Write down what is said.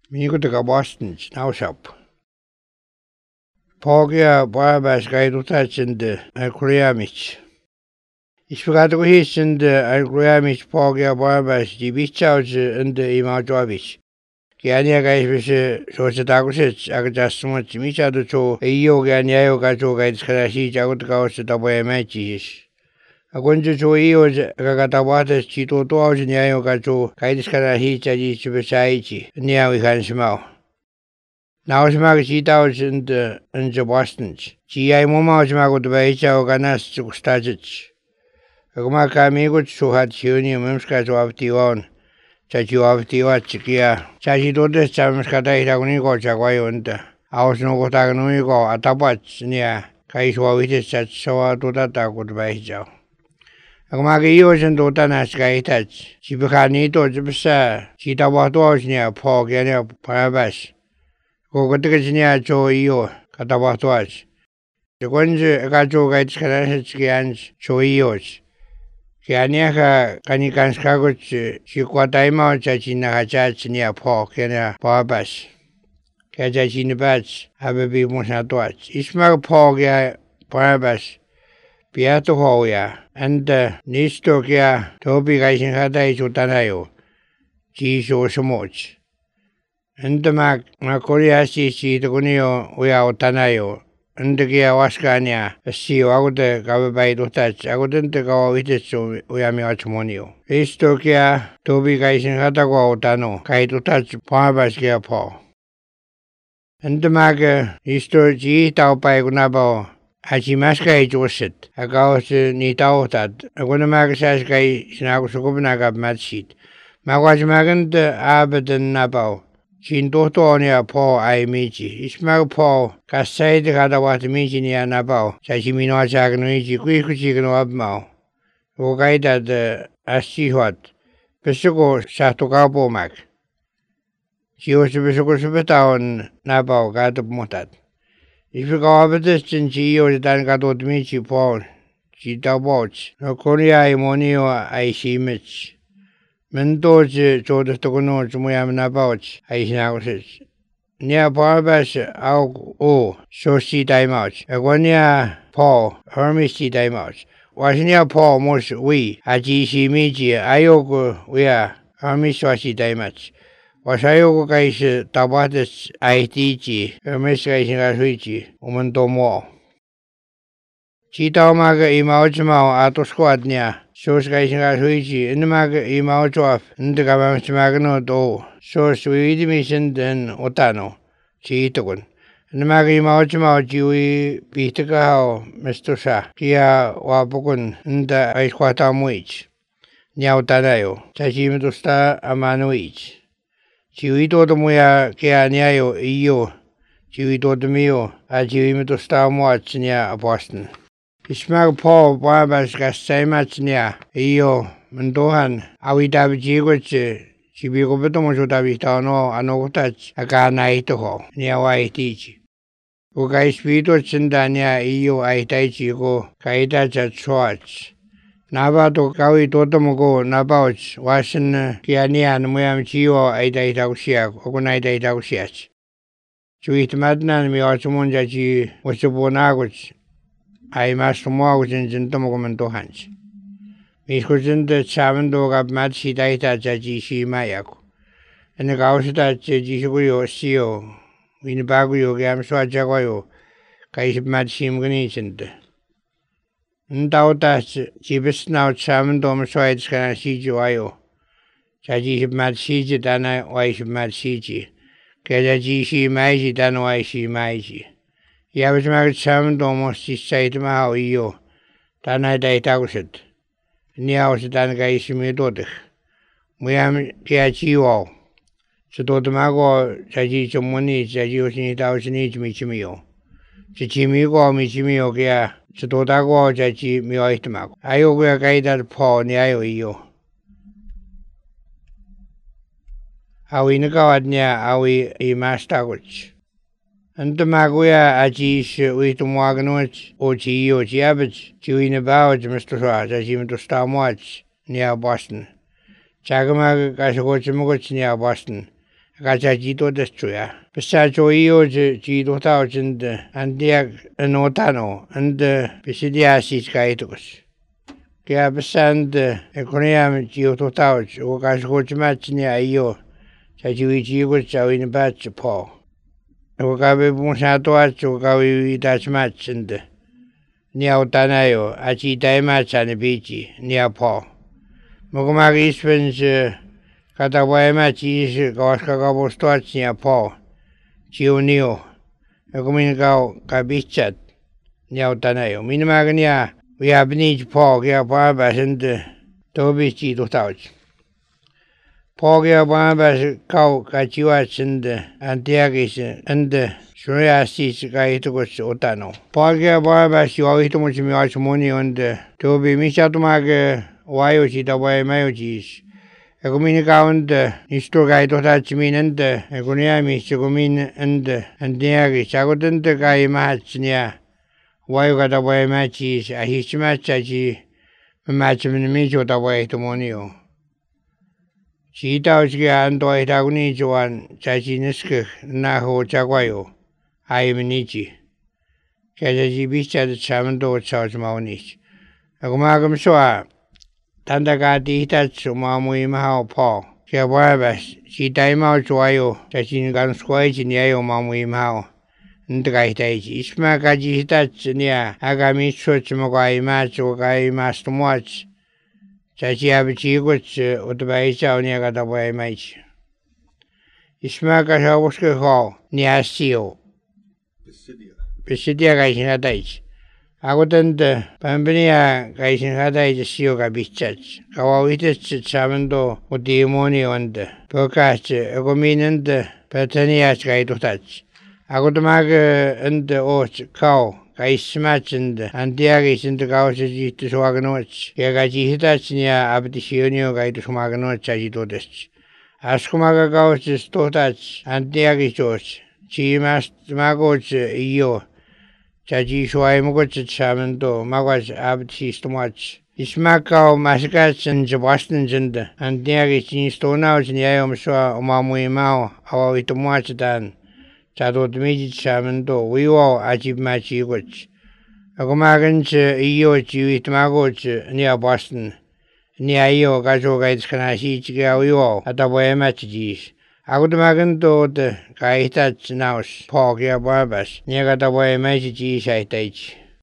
Miikutika Boston nausap. Pogia Barabas gaidutachinde Alkuriamich. Ispagatuko hisinde Alkuriamich Pogia Barabas dibichauj inde Imajovich. Kiania gaisbise sochatakusich agajasmuch michadu cho iyo ganiayo gacho gaiskarashi jagutkauch taboyamachish. Agunju cho iyo gagatabates chito toauj niayo gacho gaiskarashi chaji chibesaichi niawi hanshmao. Nausmag chitauch in Boston. Chi mumauch magut baichao ganas chukstachich. Agmaka migut suhat chiuni mumska chuavtion. Chachuavtiwachikia. Chachidotes chamskata iragunigo chagwayunta. Ausnugo tagnuigo atapach nia. Kaiswavitis chatsawa tutata gut baichao. Agmaka ioshin tutanas gaitach. Chibikhanito chibisa. Chitawatuos nia pog nia parabas. Gogotikachnia cho iyo katawatuach. Chikunji gacho gaitskanachikianch cho iyos. Kianiaka kanikanskaguch chikwataimao chachinahachach nia po kena babas. Kachachinibach abebi musatuach. Ismag po kia babas. Piatu hoya. Anda nisto kia tobi gaisinghatai chutanayo. Chisho sumoch. Anda makoriasi chitukunio uya utanayo. Anda kia waskania siyo agude gababai dutach agudente gawa wititsu uyami achmonio. Isto kia tobi gaisin hatago utano kai dutach pabas kia po. Anda isto ji tau pai gunabo achi maskai josit agaos ni tau tat aguna saskai sinagusukubna gab matsit. Magwajmaganda abadan nabao. Chin dohtonia po ai michi. Ismag po kasai de kada wat michi ni anabao. Chachi mino chagnuichi kuikuchigno abmao. Ugaida de asihot. Besugo sahtukapo mag. Chios besugo subetaon nabao gadab motat. Ifika abatis chin chiyo dan gadot michi po. Chitaboch. No korea imonio ai simich. Mendoje jodas tokono jumuyam nabauch aisinagusis. Nia barbas au shoshi daimauch. Agonia Paul hermisi daimauch. Wasinia Paul mos we ajishi miji ayogo wea hermiswashi daimach. Wasayogo gais tabates aitiji hermis gaisingasuichi umantomo. Chitaumaga imauchmao atosquadnia. Sos gaisingasuichi inmaga imauchoaf indgamamsmagno do. Sos uidimisin den otano. Chitogun. Inmaga imauchmao jiwi bitakahao mistosa. Kia wapukun inda aisquatamuich. Niautanayo. Chachimitusta amanuich. Jiwi totamuya kia niayo iyo. Jiwi totamio a jiwi mitusta muach nia Boston. Ismag po babas gasaimach nia iyo mendohan awidabi jiguch chibigo betomo dabitano anogutach agana itoho nia waitichi. Uga espiritu cindania iyo aitaichi go kaita chatsuach. Nabato kawi totomogo nabauch wasin kiania numuyam chiyo aitaitausiak ogunaitaitausiach. Chuitmadnan mi ochumunja chi wachubonaguch. Ai mastumoagus in jintomogomentu hans. Miskujinde chamendo gab matsi daita jaji mayaku. Ene gausita jisuguyo siyo. Winibaguyo gamswa jagoyo. Kais matsi mgunijinde. Ndauta jibisnau chamendo mswaits kana siju ayo. Jaji matsi dana wais matsi. Kaya jishi maiji dana waisi maiji. Yabismag chamendo mosti saitmao iyo. Dana daitagusit. Niaus dan gaisimi dodich. Muyam kia chiwao. Chidodamago chaji chumuni chaji usini tausini chimichimio. Chichimigo michimio kia chidodago chaji mio itmago. Ayo kia gaidar po ni ayo iyo. Awi nikawad niya awi imastaguch. Antamaguya ajish uitumwagnuch o chiyo chiabich chiwinabawach mistosa chachimitustamuach nia Boston. Chagamag kashagochimugoch nia Boston. Gachajido de Struya. Besajo Ioge Gido Thousand and Diag Notano and Besidiasis Gaitos. Kia besand Econeam Gioto Touch, or Gashgochmatch near Io, Chajuichi was in batch paw. Okabe Bonsato, Okawi Dutch match and near Tanayo, Achi Daimatch and a beachy, near paw. Mogomari spends Katawayama cheese, Goskagabo starts near paw. Chionio, Ecomingo Cabichat, near Tanayo. Minimagania, we have need paw, Gia Barbas and Toby Chito Touch. Pagia Barbas cow Cachuach and Antiagis and Shuriasis Gaitogos Otano. Pagia Barbas, you are too much money on the Toby Michatumag, Wayochi, the way Mayojis. Ecominica and Nistogai Touchmin and Econiami, Segomin and Diagis. I got in the guy match near. Why got away matches? A hitch match as he match in the middle the way to Monio. She does get and I don't need one, Chachinisk, Naho Chaguayo. I am Nichi. Kajaji beach at the Chamando Charge Maunish. Agumagam Soa. Tandagati touch Mamui Mao Paul. Kababas, she time out Joyo, Chachin Gun Squage in Yayo Mamui Mao. Ndgaitaji, Ismakaji touch near Agami Church Mogai match or Gai Master Watch. Chachi Abichi Guts, Utabaisa near Gataway match. Ismaka Hawska Hall, near Seal. Pisidia Gaisin Hadage. Agotan the Pambania Gaisin Hadage Sioga Bichach. Kawawitis Chamando, or Demonio and Percast, Egomin and Petania Sky to touch. Agotamag and the oats, cow, Gais match and Diagis in the Gausaji to Swaganoch. Yagaji Hitach near Abdicionio Gai to Swaganoch Agitodest. Ascomaga Gausis Totach and Diagis. Chi mast Magoch Io. Chaji Shuaimogoch Chamando, Magas Abdi Stomach. Ismakao Mascats and the Boston and Diagis in Stone House in Yam Shua, Mamui Mao, our Itomuach Dan. Chadot Miji Chamando, we all achieve matchy which. Agomagans, Iochi, Magoch, near Boston. Near Io, Gajo Guides Kanashi, Chigayo, at the way matches. Agomagan to the Gaitach Naus, Pogia Barbas, near the way matches I teach.